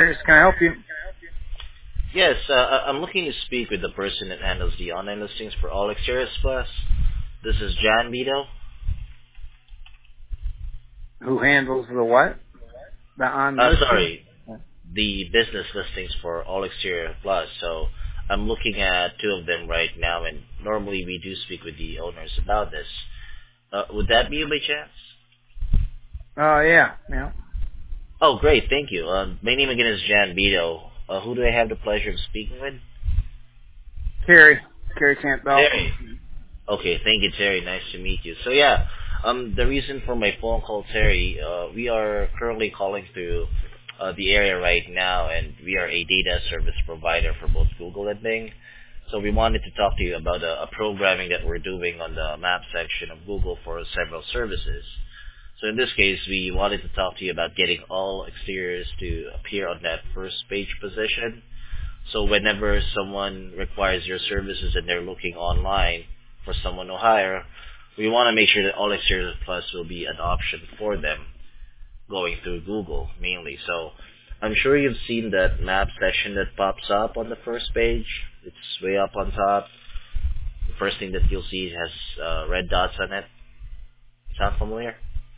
Exteriors. Can I help you? Yes, I'm looking to speak with the person that handles the online listings for All Exteriors Plus. This is Jan Vito. Who handles the what? The on listing? Sorry, the business listings for All Exterior Plus. So I'm looking at two of them right now, and normally we do speak with the owners about this. Would that be you by chance? Oh, yeah. Yeah. Oh, great, thank you. My name again is Jan Vito. Who do I have the pleasure of speaking with? Terry Campbell. Terry. Okay, thank you, Terry. Nice to meet you. So yeah, the reason for my phone call, Terry, we are currently calling through the area right now, and we are a data service provider for both Google and Bing. So we wanted to talk to you about a programming that we're doing on the map section of Google for several services. So in this case, we wanted to talk to you about getting all exteriors to appear on that first page position. So whenever someone requires your services and they're looking online for someone to hire, we want to make sure that All Exteriors Plus will be an option for them going through Google mainly. So I'm sure you've seen that map section that pops up on the first page. It's way up on top. The first thing that you'll see has red dots on it. Sound familiar?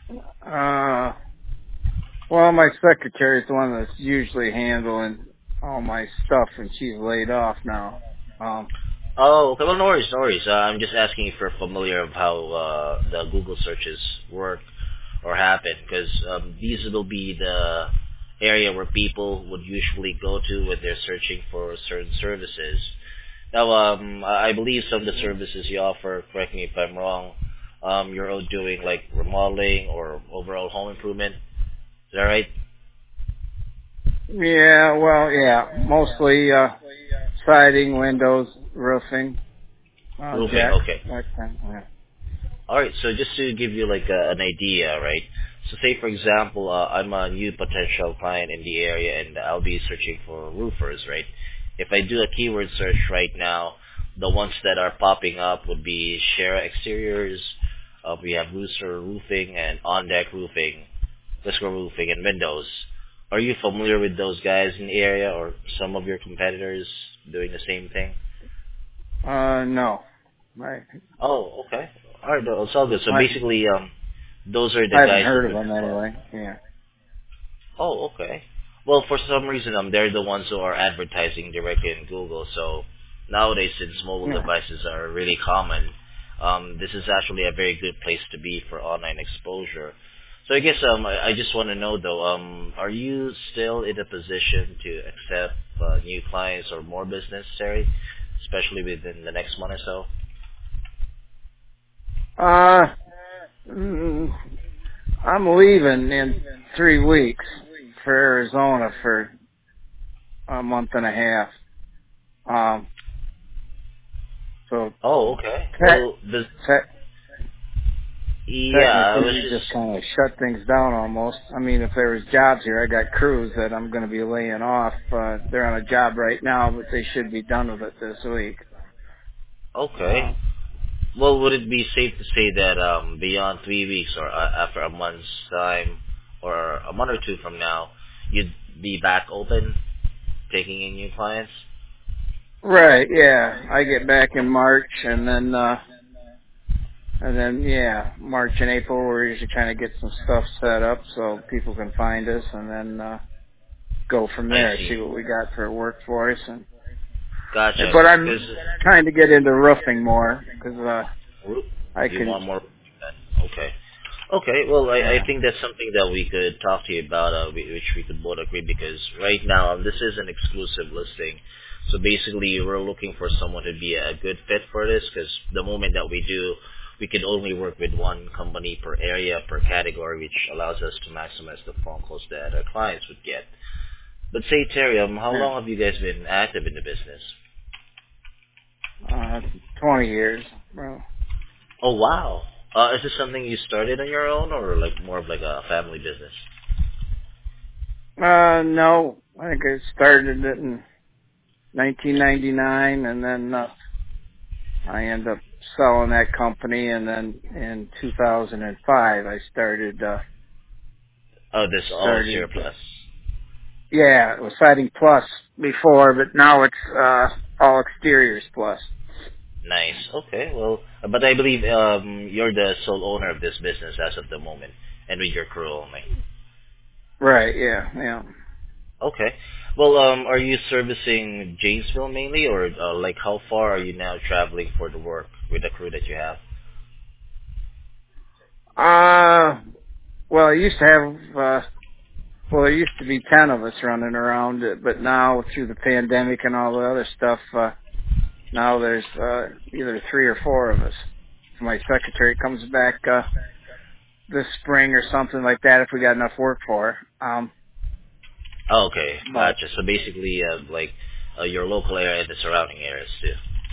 Well, my secretary's the one that's usually handling all my stuff, and she's laid off now. Oh, okay. Well, no worries, no worries. I'm just asking if you're familiar of how the Google searches work or happen, because these will be the area where people would usually go to when they're searching for certain services. Now, I believe some of the services you offer, correct me if I'm wrong, you're all doing like remodeling or overall home improvement. Is that right? Yeah, well, yeah, mostly siding, windows, roofing, Roofing, deck, okay. that kind. Yeah. All right, so just to give you like an idea, right? So say for example, I'm a new potential client in the area and I'll be searching for roofers, right? If I do a keyword search right now, the ones that are popping up would be Share Exteriors, we have Rooster Roofing and On Deck Roofing, Whisker Roofing, and Windows. Are you familiar with those guys in the area or some of your competitors doing the same thing? No. Right. Oh, okay. All right, no, it's all good. So I basically, those are the haven't guys heard that of would. them anyway. Yeah. Oh, okay. Well, for some reason, they're the ones who are advertising directly in Google. So nowadays, since mobile Yeah. devices are really common, this is actually a very good place to be for online exposure. So I guess I just want to know though, are you still in a position to accept new clients or more business, Terry, especially within the next month or so? Mm, I'm leaving in 3 weeks for Arizona for a month and a half. So Oh, okay. te- Well, the yeah, I technically was we just just kind of shut things down almost. I mean, if there was jobs here, I got crews that I'm going to be laying off. They're on a job right now, but they should be done with it this week. okay. Uh, Well, would it be safe to say that beyond 3 weeks or after a month's time or a month or two from now, you'd be back open, taking in new clients? right, yeah. I get back in March and then yeah, March and April we're usually trying to get some stuff set up so people can find us and then go from I there, see see. what we got for work for us. Gotcha. But I'm Because trying to get into roofing more because I you can, want more. Okay. Okay. Well, I yeah. think that's something that we could talk to you about, which we could both agree. Because right now, this is an exclusive listing. So basically, we're looking for someone to be a good fit for this. Because the moment that we do, we can only work with one company per area, per category, which allows us to maximize the phone calls that our clients would get. But say, Terry, how Yeah. long have you guys been active in the business? Uh, 20 years. Well, Oh, wow. Is this something you started on your own or like more of like a family business? no, I think I started it in 1999 and then, I ended up selling that company and then in 2005 I started, Oh, this all Exterior Plus. Yeah, it was siding plus before, but now it's all exteriors plus. Nice. Okay. Well, but I believe you're the sole owner of this business as of the moment, and with your crew only. Right. Yeah. Yeah. Okay. Well, are you servicing Janesville mainly, or like how far are you now traveling for the work with the crew that you have? Uh, well, I used to have. Well, there used to be 10 of us running around, but now through the pandemic and all the other stuff, now there's either 3 or 4 of us. My secretary comes back this spring or something like that if we got enough work for her. Oh, okay, But gotcha. So basically, like your local area and the surrounding areas too.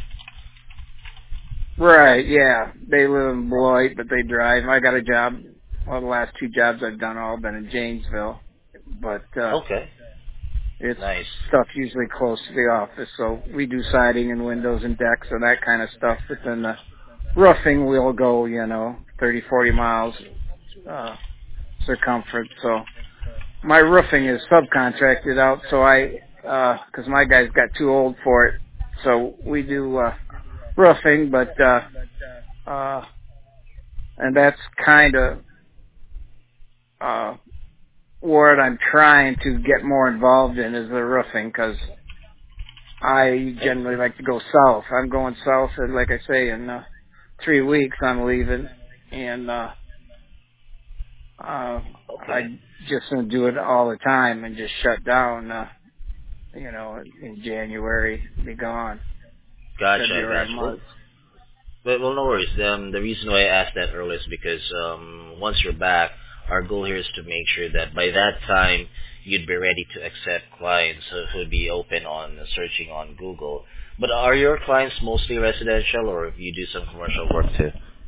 right, yeah, they live in Beloit, but they drive. I got a job. Well, the last 2 jobs I've done all been in Janesville, but Okay, it's nice. stuff usually close to the office. So we do siding and windows and decks and that kind of stuff. But then the roofing we'll go, 30, 40 miles uh circumference. So my roofing is subcontracted out, so cuz my guys got too old for it. So we do roofing, but uh and that's kind of uh what I'm trying to get more involved in is the roofing cuz I generally like to go south. I'm going south and like I say in 3 weeks I'm leaving and Okay, I just don't do it all the time and just shut down, in January, be gone, gotcha, February, gotcha. March. Well, no worries. The reason why I asked that earlier is because once you're back, our goal here is to make sure that by that time you'd be ready to accept clients who'd be open on searching on Google. But are your clients mostly residential, or you do some commercial work too?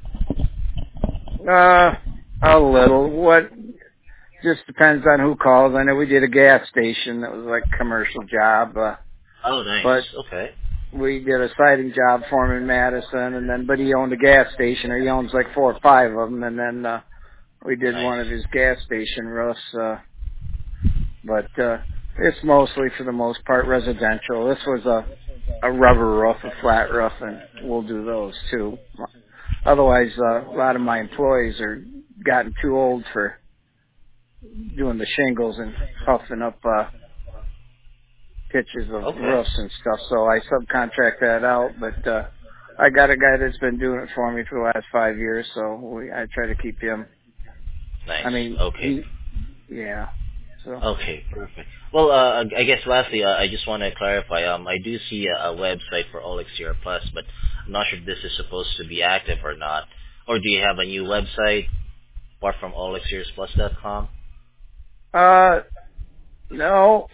Uh, a little. What, just depends on who calls. I know we did a gas station that was like a commercial job, Oh, nice. but Okay, we did a siding job for him in Madison and then, but he owned a gas station or he owns like 4 or 5 of them and then, we did nice. one of his gas station roofs, but it's mostly for the most part residential. This was a rubber roof, a flat roof, and we'll do those too. Otherwise, a lot of my employees are gotten too old for doing the shingles and puffing up pitches of Okay, roofs and stuff. So I subcontract that out, but I got a guy that's been doing it for me for the last 5 years, so I try to keep him. nice. I mean, Okay. yeah. So. Okay, perfect. Well, I guess lastly, I just want to clarify. I do see a website for All Exterior Plus, but I'm not sure if this is supposed to be active or not. Or do you have a new website apart from allexteriorsplus.com? No,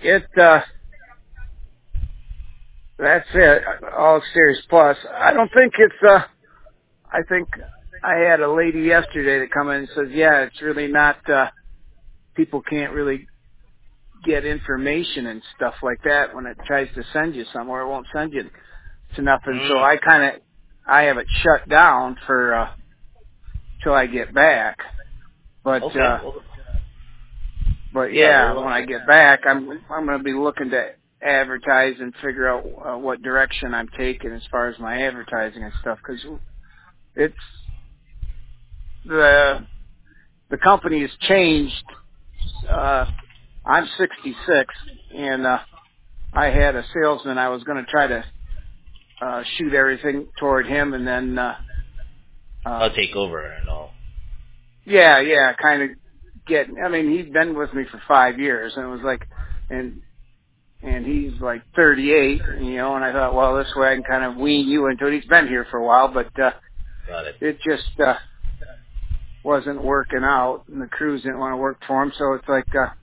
that's it. All Exteriors Plus. I don't think it's, I think I had a lady yesterday that come in and says, yeah, it's really not, people can't really get information and stuff like that when it tries to send you somewhere. It won't send you to nothing. So Mm, I have it shut down for, till I get back. But, okay. Well, but yeah. yeah, Well, when I get back, I'm going to be looking to advertise and figure out what direction I'm taking as far as my advertising and stuff because it's the company has changed. I'm 66 and I had a salesman. I was going to try to shoot everything toward him and then I'll uh take over and all. yeah, kind of get. I mean, he'd been with me for 5 years and it was like and he's like 38, and I thought, well, this way I can kind of wean you into it. He's been here for a while, but Got it. it just wasn't working out, and the crews didn't want to work for him, so it's like,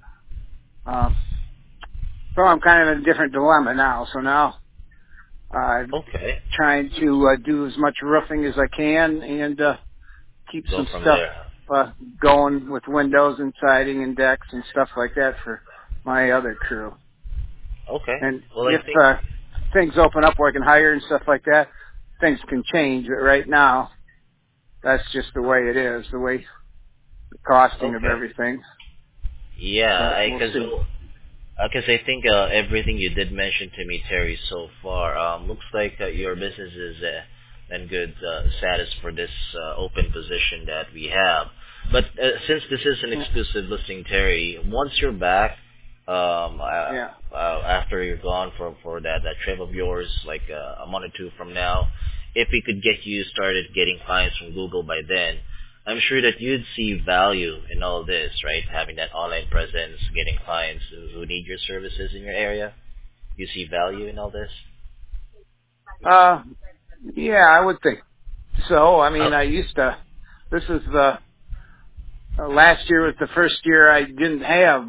so I'm kind of in a different dilemma now. So now I'm Okay. trying to do as much roofing as I can and keep Go some from stuff there. going with windows and siding and decks and stuff like that for my other crew. Okay. And Well, I if think. things open up where I can hire and stuff like that, things can change. But right now, that's just the way it is, the way the costing of Okay. everything. Yeah, But I we'll because see. Because I think everything you did mention to me, Terry, so far looks like your business is in good status for this open position that we have. But since this is an Yeah. exclusive listing, Terry, once you're back, Yeah. after you're gone for that trip of yours, like a month or two from now, if we could get you started getting clients from Google by then, I'm sure that you'd see value in all this, right? Having that online presence, getting clients who need your services in your area. You see value in all this? Uh, yeah, I would think so. I mean, Oh, I used to. This is the last year was the first year I didn't have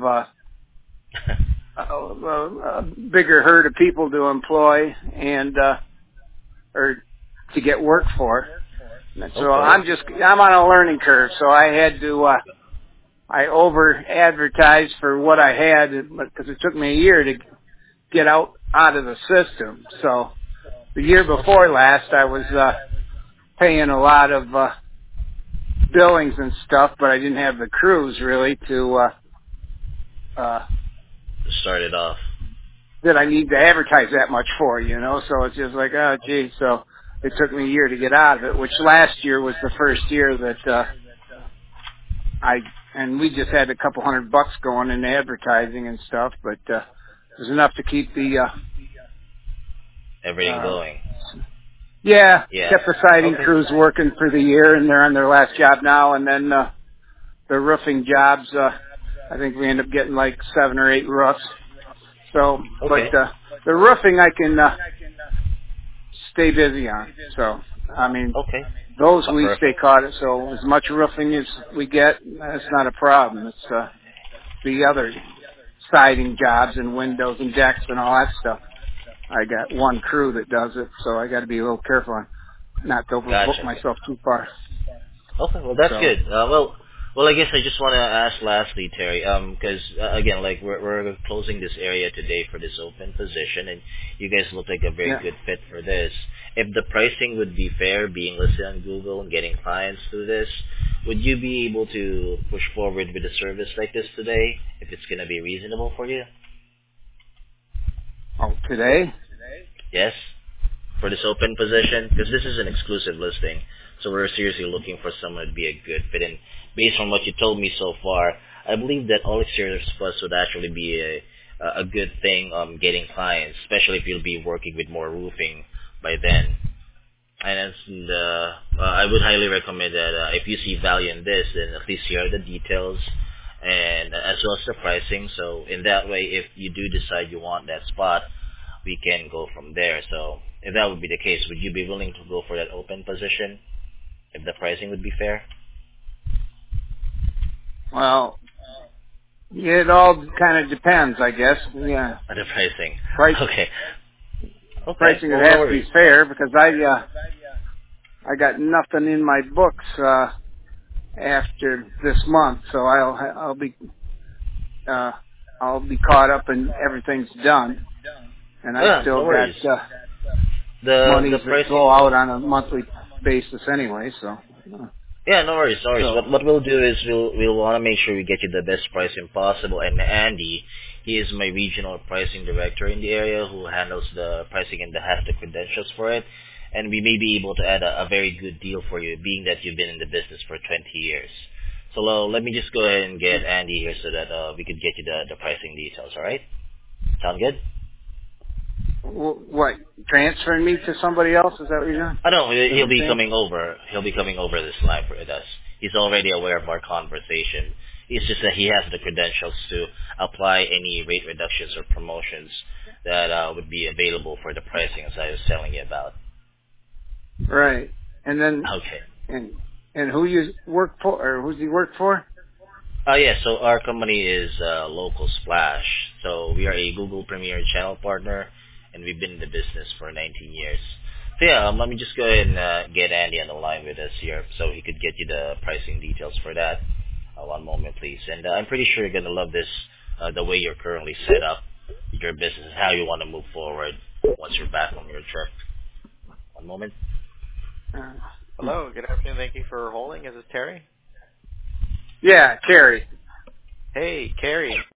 a bigger herd of people to employ and or to get work for. And so okay. I'm on a learning curve. So I had to I over advertised for what I had because it took me a year to get out of the system. So the year before last, I was paying a lot of billings and stuff, but I didn't have the crews really to uh Start it off. that I need to advertise that much for, you know. So it's just like, oh gee. So it took me a year to get out of it, which last year was the first year that and we just had a couple $100 going in advertising and stuff, but it was enough to keep the Everything uh going. yeah, Yeah. kept the siding Okay. crews working for the year, and they're on their last job now. And then the roofing jobs, I think we end up getting like 7 or 8 roofs. So, but Okay. the roofing I can stay busy on. So, I mean, Okay. those we stay Perfect. caught. So as much roofing as we get, that's not a problem. It's the other siding jobs and windows and decks and all that stuff. I got one crew that does it, so I got to be a little careful on not to overbook Gotcha. myself too far. Okay, well that's So good. Well, I guess I just want to ask lastly, Terry, because again, like we're closing this area today for this open position, and you guys look like a very yeah. good fit for this. If the pricing would be fair, being listed on Google and getting clients through this, would you be able to push forward with a service like this today if it's going to be reasonable for you? Oh, today? Yes, for this open position, because this is an exclusive listing, so we're seriously looking for someone to be a good fit. And based on what you told me so far, I believe that All Exteriors Plus would actually be a good thing getting clients, especially if you'll be working with more roofing by then. And I would highly recommend that if you see value in this, then at least hear the details and as well as the pricing. So in that way, if you do decide you want that spot, we can go from there. So if that would be the case, would you be willing to go for that open position if the pricing would be fair? Well, it all kind of depends, I guess. Yeah. The pricing. Price Okay. Okay. pricing Well, would no have to be worries. fair because I got nothing in my books after this month, so uh I'll be caught up and everything's done, and I Yeah, still no got worries. The monies that go pricing. out on a monthly basis anyway. So Yeah, no worries, no worries. so What we'll do is we'll want to make sure we get you the best pricing possible. And Andy, he is my regional pricing director in the area who handles the pricing and has the credentials for it. And we may be able to add a very good deal for you, being that you've been in the business for 20 years. So let me just go ahead and get Andy here so that we could get you the pricing details. All right? Sound good? what, transferring me to somebody else? Is that what you're doing? Oh no, Is that what he'll you're be saying? coming over. He'll be coming over this line with us. He's already aware of our conversation. It's just that he has the credentials to apply any rate reductions or promotions that would be available for the pricing as I was telling you about. Right. And then Okay. and and who you work for, or who's he work for? Oh yeah, so our company is Local Splash. So we are a Google Premier Channel partner, and we've been in the business for 19 years. So yeah, let me just go ahead and get Andy on the line with us here, so he could get you the pricing details for that. One moment, please. And I'm pretty sure you're gonna love this, the way you're currently set up, your business, how you want to move forward once you're back from your trip. One moment. Uh, Hello, good afternoon. Thank you for holding. Is this Terry? yeah, Terry. Hey, Carrie.